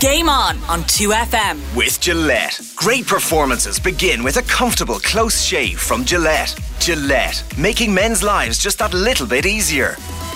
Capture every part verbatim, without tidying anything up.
Game On on two F M. With Gillette. Great performances begin with a comfortable, close shave from Gillette. Gillette, making men's lives just that little bit easier.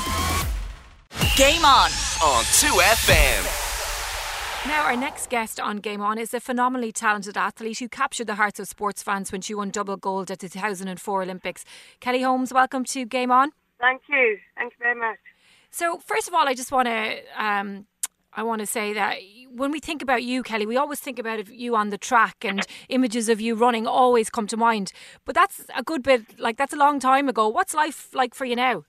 Game On on two F M. Now, our next guest on Game On is a phenomenally talented athlete who captured the hearts of sports fans when she won double gold at the two thousand four Olympics. Kelly Holmes, welcome to Game On. Thank you. Thank you very much. So, first of all, I just want to um, I want to say that when we think about you, Kelly, we always think about you on the track, and images of you running always come to mind. But that's a good bit, like that's a long time ago. What's life like for you now?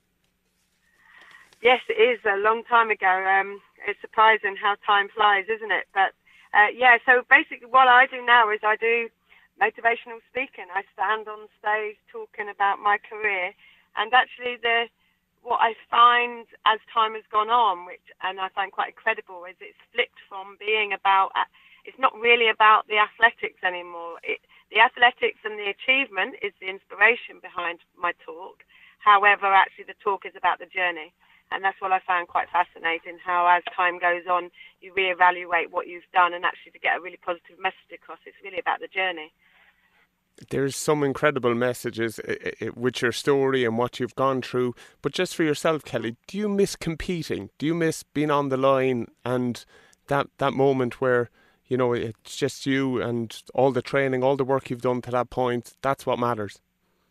Yes, it is a long time ago. Um, it's surprising how time flies, isn't it? But uh, yeah, so basically what I do now is I do motivational speaking. I stand on stage talking about my career, and actually the what I find as time has gone on, which and I find quite incredible, is it's flipped from being about, it's not really about the athletics anymore. It, the athletics and the achievement is the inspiration behind my talk. However, actually the talk is about the journey. And that's what I found quite fascinating, how as time goes on, you reevaluate what you've done, and actually to get a really positive message across, it's really about the journey. There's some incredible messages with your story and what you've gone through. But just for yourself, Kelly, do you miss competing? Do you miss being on the line and that, that moment where, you know, it's just you and all the training, all the work you've done to that point? That's what matters.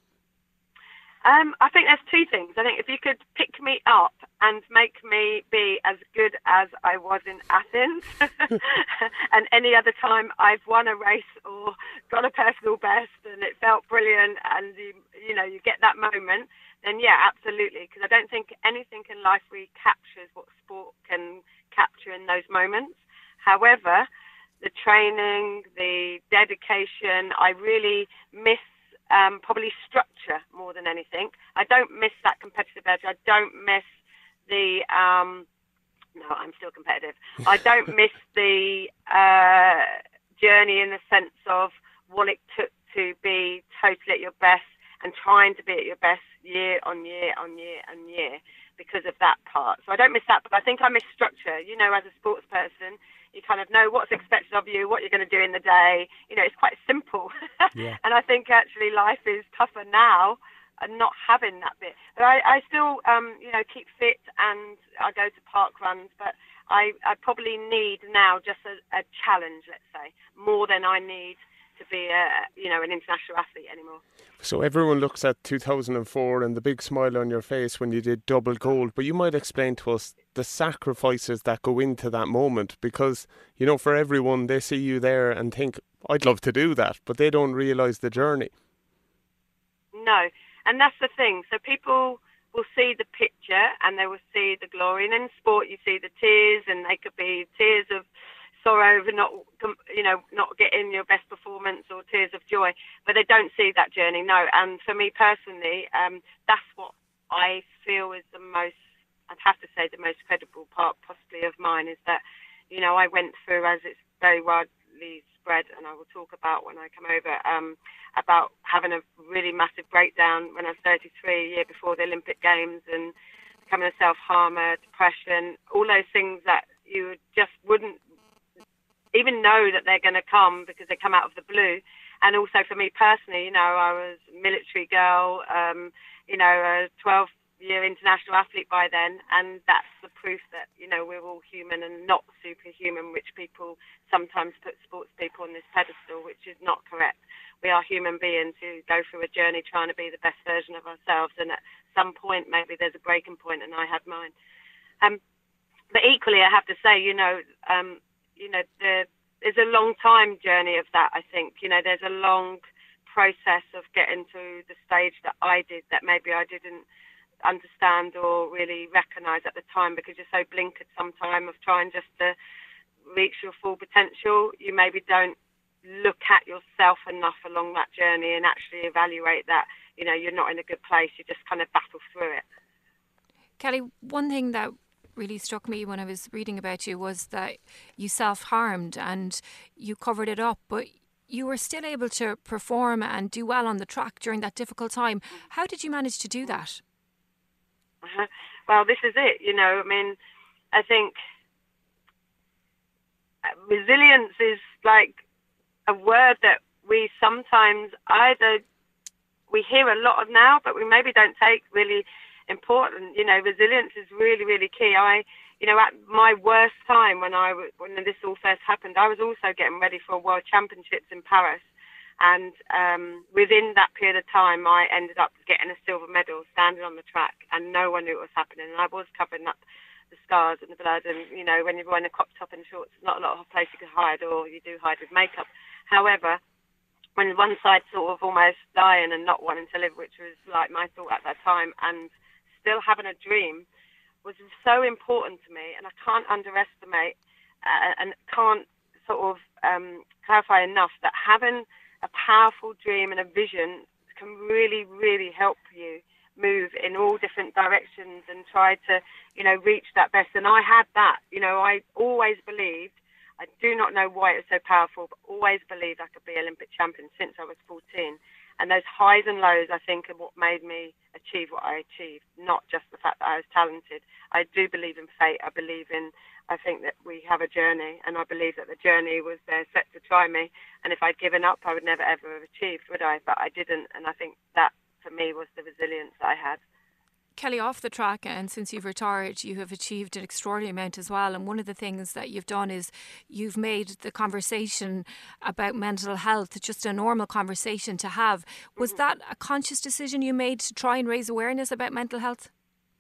Um, I think there's two things. I think if you could pick me up and make me be as good as I was in Athens and any other time I've won a race or got a personal best and it felt brilliant and, you, you know, you get that moment, then yeah, absolutely. Because I don't think anything in life really captures what sport can capture in those moments. However, the training, the dedication, I really miss Um, probably structure more than anything. I don't miss that competitive edge. I don't miss the, um, no, I'm still competitive. I don't miss the uh, journey in the sense of what it took to be totally at your best and trying to be at your best year on year on year on year because of that part. So I don't miss that, but I think I miss structure. You know, as a sports person, you kind of know what's expected of you, what you're going to do in the day. You know, it's quite simple. Yeah. And I think actually life is tougher now and not having that bit. But I, I still, um, you know, keep fit and I go to park runs, but I, I probably need now just a, a challenge, let's say, more than I need to be a, you know, an international athlete anymore. So everyone looks at two thousand four and the big smile on your face when you did double gold, but you might explain to us the sacrifices that go into that moment, because, you know, for everyone, they see you there and think, I'd love to do that, but they don't realise the journey. No, and that's the thing. So people will see the picture and they will see the glory, and in sport you see the tears, and they could be tears of sorrow over not, you know, not getting your best performance, or tears of joy, but they don't see that journey. No, and for me personally, um, that's what I feel is the most, I'd have to say, the most credible part, possibly, of mine, is that, you know, I went through, as it's very widely spread, and I will talk about when I come over, um, about having a really massive breakdown when I was thirty-three, a year before the Olympic Games, and becoming a self-harmer, depression, all those things that you just wouldn't even know that they're going to come because they come out of the blue. And also for me personally, you know, I was a military girl, um, you know, a twelve-year international athlete by then, and that's the proof that, you know, we're all human and not superhuman, which people sometimes put sports people on this pedestal, which is not correct. We are human beings who go through a journey trying to be the best version of ourselves, and at some point maybe there's a breaking point, and I had mine. Um, but equally, I have to say, you know, um, you know, the, there's a long time journey of that, I think. You know, there's a long process of getting to the stage that I did that maybe I didn't understand or really recognise at the time, because you're so blinkered sometime of trying just to reach your full potential. You maybe don't look at yourself enough along that journey and actually evaluate that, you know, you're not in a good place. You just kind of battle through it. Kelly, one thing that really struck me when I was reading about you was that you self-harmed and you covered it up, but you were still able to perform and do well on the track during that difficult time. How did you manage to do that? Uh-huh. Well, this is it, you know, I mean, I think resilience is like a word that we sometimes either we hear a lot of now, but we maybe don't take really important. You know, resilience is really, really key. I, you know, at my worst time when I when this all first happened, I was also getting ready for World Championships in Paris, and um, within that period of time, I ended up getting a silver medal, standing on the track, and no one knew what was happening. And I was covering up the scars and the blood, and you know, when you're wearing a crop top and shorts, there's not a lot of place you can hide, or you do hide with makeup. However, when one side sort of almost dying and not wanting to live, which was like my thought at that time, and still having a dream, was so important to me, and I can't underestimate uh, and can't sort of um, clarify enough that having a powerful dream and a vision can really, really help you move in all different directions and try to, you know, reach that best. And I had that, you know, I always believed, I do not know why it was so powerful, but always believed I could be Olympic champion since I was fourteen. And those highs and lows, I think, are what made me achieve what I achieved, not just the fact that I was talented. I do believe in fate. I believe in, I think that we have a journey, and I believe that the journey was there set to try me. And if I'd given up, I would never, ever have achieved, would I? But I didn't, and I think that, for me, was the resilience I had. Kelly, off the track, and since you've retired, you have achieved an extraordinary amount as well. And one of the things that you've done is you've made the conversation about mental health just a normal conversation to have. Was mm-hmm. that a conscious decision you made to try and raise awareness about mental health?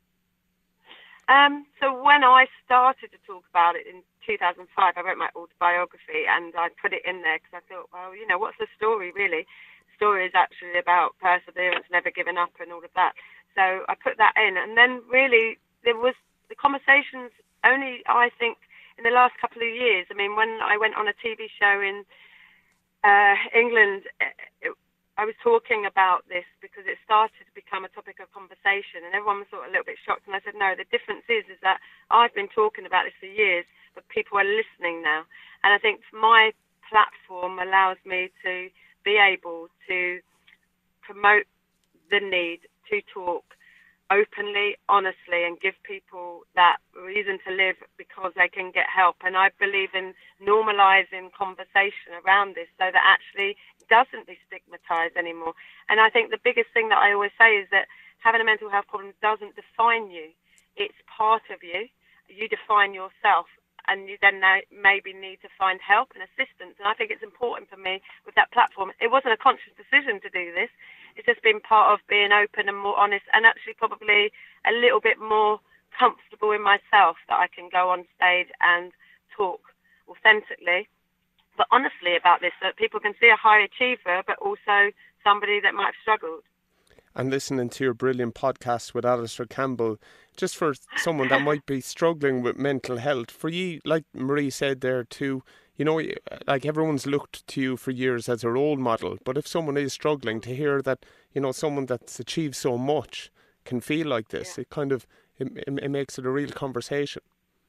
Um, so when I started to talk about it in two thousand five, I wrote my autobiography and I put it in there because I thought, well, you know, what's the story really? The story is actually about perseverance, never giving up and all of that. So I put that in, and then really there was the conversations only, I think, in the last couple of years. I mean, when I went on a T V show in uh, England, it, I was talking about this because it started to become a topic of conversation, and everyone was sort of a little bit shocked. And I said, no, the difference is, is that I've been talking about this for years, but people are listening now. And I think my platform allows me to be able to promote the need to talk openly, honestly, and give people that reason to live because they can get help. And I believe in normalising conversation around this so that actually it doesn't be stigmatised anymore. And I think the biggest thing that I always say is that having a mental health problem doesn't define you. It's part of you. You define yourself, and you then maybe need to find help and assistance. And I think it's important for me with that platform. It wasn't a conscious decision to do this. It's just been part of being open and more honest, and actually probably a little bit more comfortable in myself that I can go on stage and talk authentically, but honestly about this, so that people can see a high achiever, but also somebody that might have struggled. And listening to your brilliant podcast with Alistair Campbell, just for someone that might be struggling with mental health, for you, like Marie said there too, you know, like everyone's looked to you for years as a role model, but if someone is struggling, to hear that, you know, someone that's achieved so much can feel like this, yeah. it kind of, it, it makes it a real conversation.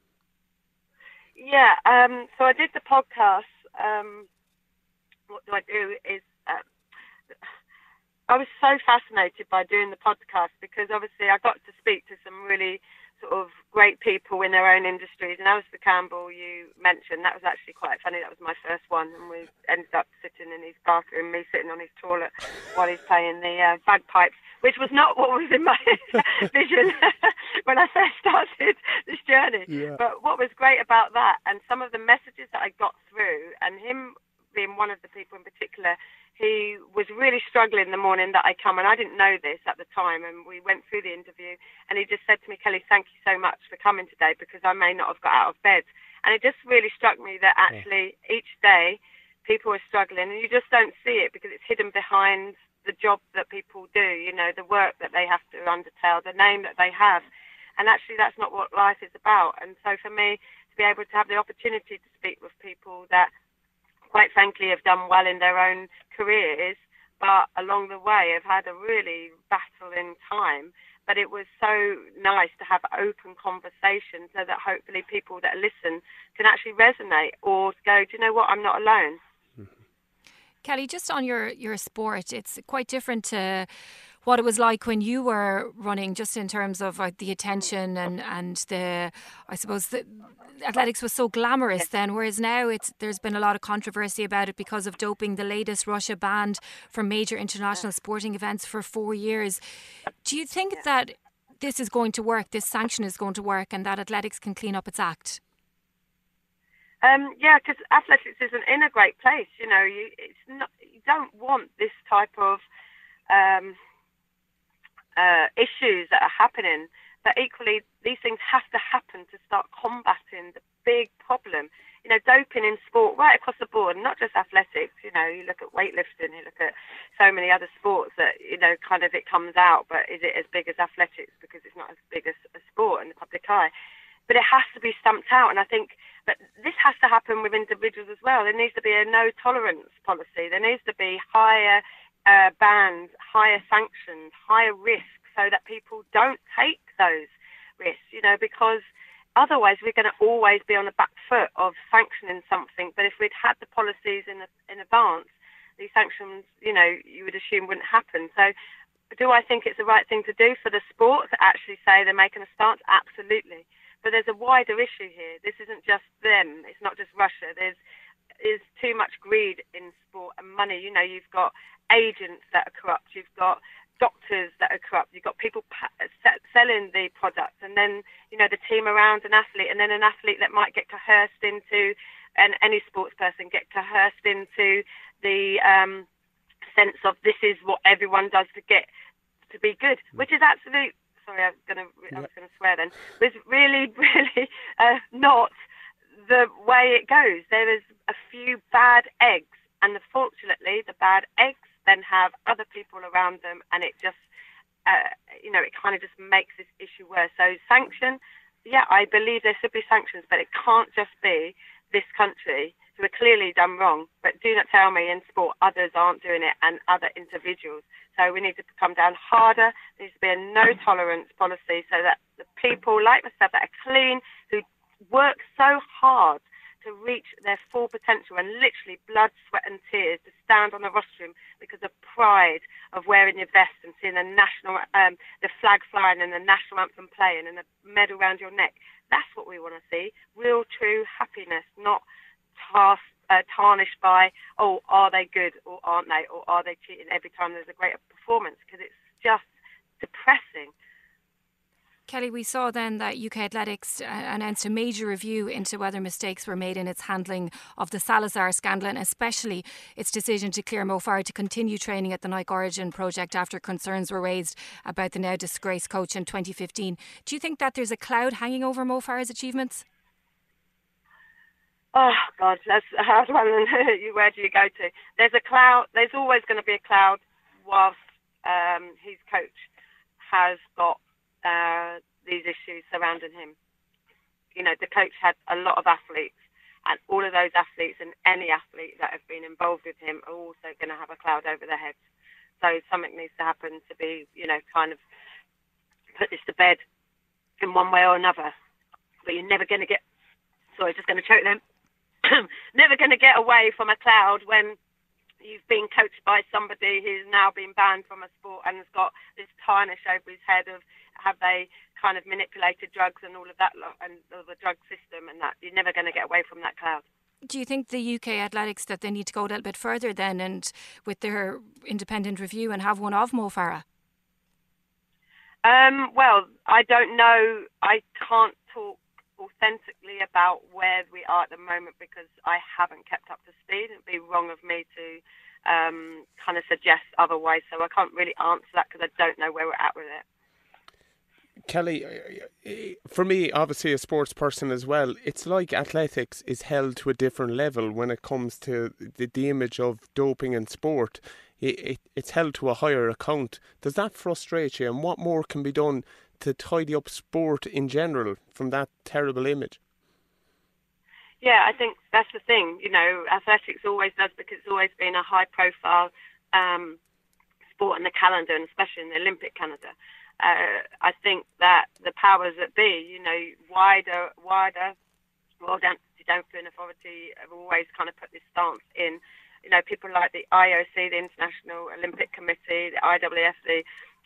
Yeah, um, so I did the podcast. Um, what do I do is, uh, I was so fascinated by doing the podcast because obviously I got to speak to some really sort of great people in their own industries. And Alistair Campbell, you mentioned, that was actually quite funny. That was my first one, and we ended up sitting in his bathroom, me sitting on his toilet while he's playing the uh, bagpipes, which was not what was in my vision when I first started this journey. Yeah. But what was great about that, and some of the messages that I got through, and him being one of the people in particular, he was really struggling the morning that I come, and I didn't know this at the time, and we went through the interview, and he just said to me, Kelly, thank you so much for coming today, because I may not have got out of bed. And it just really struck me that actually yeah. each day people are struggling, and you just don't see it because it's hidden behind the job that people do, you know, the work that they have to undertake, the name that they have. And actually that's not what life is about. And so for me to be able to have the opportunity to speak with people that quite frankly have done well in their own careers, but along the way have had a really battling time. But it was so nice to have open conversation so that hopefully people that listen can actually resonate or go, do you know what, I'm not alone. Kelly, just on your, your sport, it's quite different to what it was like when you were running, just in terms of uh, the attention and, and the, I suppose, the, athletics was so glamorous yes. then, whereas now it's there's been a lot of controversy about it because of doping. The latest, Russia banned from major international yeah. sporting events for four years. Do you think yeah. that this is going to work, this sanction is going to work, and that athletics can clean up its act? Um, yeah, because athletics isn't in a great place. You know, you it's not. You don't want this type of um, uh, issues that are happening. But equally, these things have to happen to start combating the big problem. You know, doping in sport right across the board, not just athletics. You know, you look at weightlifting, you look at so many other sports that, you know, kind of it comes out, but is it as big as athletics because it's not as big as a sport in the public eye? But it has to be stumped out, and I think, but this has to happen with individuals as well. There needs to be a no tolerance policy. There needs to be higher uh, bans, higher sanctions, higher risks, so that people don't take those risks. You know, because otherwise we're going to always be on the back foot of sanctioning something. But if we'd had the policies in in advance, these sanctions, you know, you would assume wouldn't happen. So, do I think it's the right thing to do for the sport to actually say they're making a stance? Absolutely. But there's a wider issue here. This isn't just them. It's not just Russia. There's is too much greed in sport and money. You know, you've got agents that are corrupt. You've got doctors that are corrupt. You've got people pa- selling the product, and then, you know, the team around an athlete, and then an athlete that might get coerced into, and any sports person get coerced into the um, sense of this is what everyone does to get to be good, which is absolute. Sorry, I was going to. I was going to swear then. It's really, really uh, not the way it goes. There is a few bad eggs, and unfortunately, the bad eggs then have other people around them, and it just, uh, you know, it kind of just makes this issue worse. So sanction, yeah, I believe there should be sanctions, but it can't just be this country who are clearly done wrong. But do not tell me in sport others aren't doing it, and other individuals. So we need to come down harder. There needs to be a no tolerance policy so that the people like myself that are clean, who work so hard to reach their full potential and literally blood, sweat and tears to stand on the rostrum because of pride of wearing your vest and seeing the national, um, the flag flying and the national anthem playing and the medal around your neck. That's what we want to see. Real, true happiness, not task. Uh, tarnished by, oh, are they good or aren't they, or are they cheating every time there's a greater performance, because it's just depressing. Kelly, we saw then that U K Athletics announced a major review into whether mistakes were made in its handling of the Salazar scandal, and especially its decision to clear Mo Farah to continue training at the Nike Origin project after concerns were raised about the now disgraced coach in twenty fifteen. Do you think that there's a cloud hanging over Mo Farah's achievements? Oh, God, that's a hard one. Where do you go to? There's a cloud. There's always going to be a cloud whilst um, his coach has got uh, these issues surrounding him. You know, the coach had a lot of athletes, and all of those athletes and any athlete that have been involved with him are also going to have a cloud over their heads. So something needs to happen to be, you know, kind of put this to bed in one way or another. But you're never going to get, sorry, just going to choke them. Never going to get away from a cloud when you've been coached by somebody who's now been banned from a sport and has got this tarnish over his head of have they kind of manipulated drugs and all of that lot, and the drug system and that. You're never going to get away from that cloud. Do you think the U K Athletics that they need to go a little bit further then, and with their independent review, and have one of Mo Farah? Um, well, I don't know. I can't talk authentically about where we are at the moment because I haven't kept up to speed. It'd be wrong of me to um, kind of suggest otherwise. So I can't really answer that because I don't know where we're at with it. Kelly, for me, obviously a sports person as well, it's like athletics is held to a different level when it comes to the, the image of doping in sport. It, it, it's held to a higher account. Does that frustrate you? And what more can be done to tidy up sport in general from that terrible image? Yeah, I think that's the thing. You know, athletics always does, because it's always been a high-profile um, sport in the calendar, and especially in the Olympic calendar. Uh, I think that the powers that be, you know, wider, wider World Anti-Doping Authority have always kind of put this stance in. You know, people like the I O C, the International Olympic Committee, the I W F, the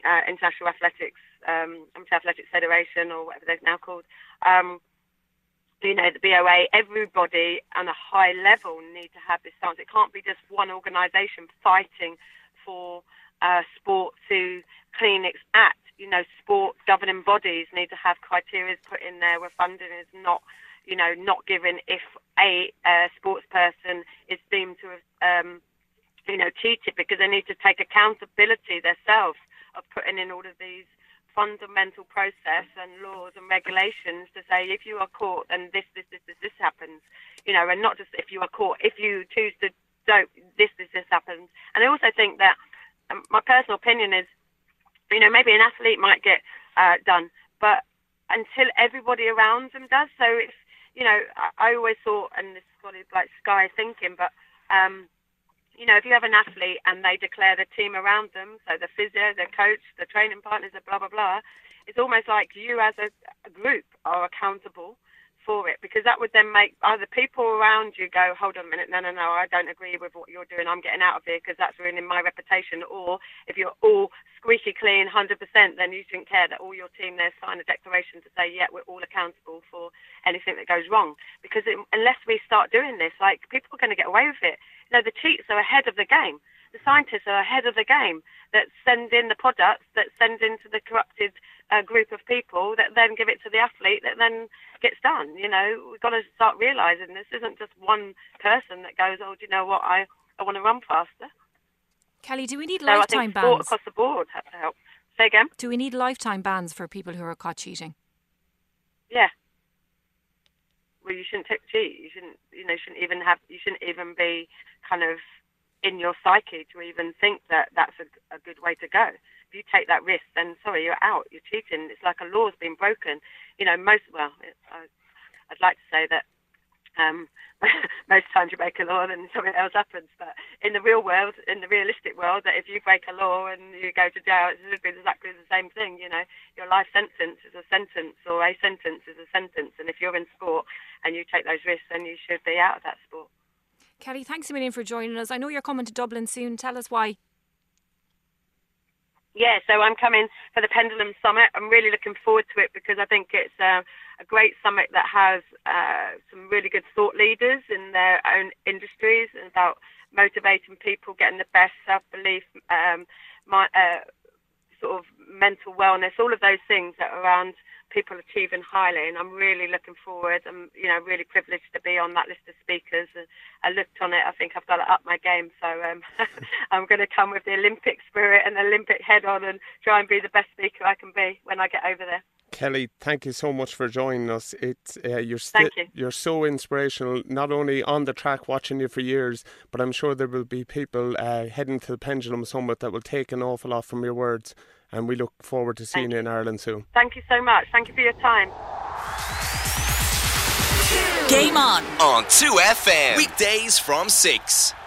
uh, International Athletics, um, Athletics Federation, or whatever they're now called, um, you know, the B O A, everybody on a high level need to have this stance. It can't be just one organisation fighting for uh, sport to clean its act. You know, sport governing bodies need to have criteria put in there where funding is not, you know, not given if a uh, sports person is deemed to have, um, you know, cheated, because they need to take accountability themselves of putting in all of these fundamental process and laws and regulations to say if you are caught and this, this, this, this, this happens, you know, and not just if you are caught, if you choose to don't, this, this, this happens. And I also think that um, my personal opinion is, you know, maybe an athlete might get uh, done, but until everybody around them does. So it's, you know, I, I always thought, and this is probably like sky thinking, but, um, you know, if you have an athlete and they declare the team around them, so the physio, the coach, the training partners, the blah, blah, blah, it's almost like you as a, a group are accountable for it, because that would then make either people around you go, hold on a minute, no, no, no, I don't agree with what you're doing, I'm getting out of here because that's ruining my reputation. Or if you're all squeaky clean, one hundred percent, then you shouldn't care that all your team there sign a declaration to say, yeah, we're all accountable for anything that goes wrong. Because it, unless we start doing this, like, people are going to get away with it. You know, the cheats are ahead of the game. The scientists are ahead of the game that send in the products, that send into the corrupted uh, group of people, that then give it to the athlete, that then gets done. You know, we've got to start realising this isn't just one person that goes, oh, do you know what, I, I want to run faster. Kelly, do we need so lifetime I think bans? Sport across the board has to help. Say again? Do we need lifetime bans for people who are caught cheating? Yeah. Well, you shouldn't cheat. You shouldn't, you know, shouldn't even have, you shouldn't even be kind of in your psyche to even think that that's a, a good way to go. If you take that risk, then sorry, you're out. You're cheating. It's like a law's been broken. You know, most, well, it, I, I'd like to say that um, most times you break a law and something else happens. But in the real world, in the realistic world, that if you break a law and you go to jail, it's exactly the same thing. You know, your life sentence is a sentence, or a sentence is a sentence. And if you're in sport and you take those risks, then you should be out of that sport. Kelly, thanks a million for joining us. I know you're coming to Dublin soon. Tell us why. Yeah, so I'm coming for the Pendulum Summit. I'm really looking forward to it because I think it's uh, a great summit that has uh, some really good thought leaders in their own industries and about motivating people, getting the best self-belief, um, my, uh, sort of mental wellness, all of those things that are around people achieving highly. And I'm really looking forward. I'm, you know, really privileged to be on that list of speakers. I looked on it. I think I've got to up my game. So um, I'm going to come with the Olympic spirit and the Olympic head on and try and be the best speaker I can be when I get over there. Kelly, thank you so much for joining us. It's uh, you're sti- you. you're so inspirational, not only on the track watching you for years, but I'm sure there will be people uh, heading to the Pendulum Summit that will take an awful lot from your words, and we look forward to seeing you. you in Ireland soon. Thank you so much. Thank you for your time. Game on on two F M. Weekdays from six.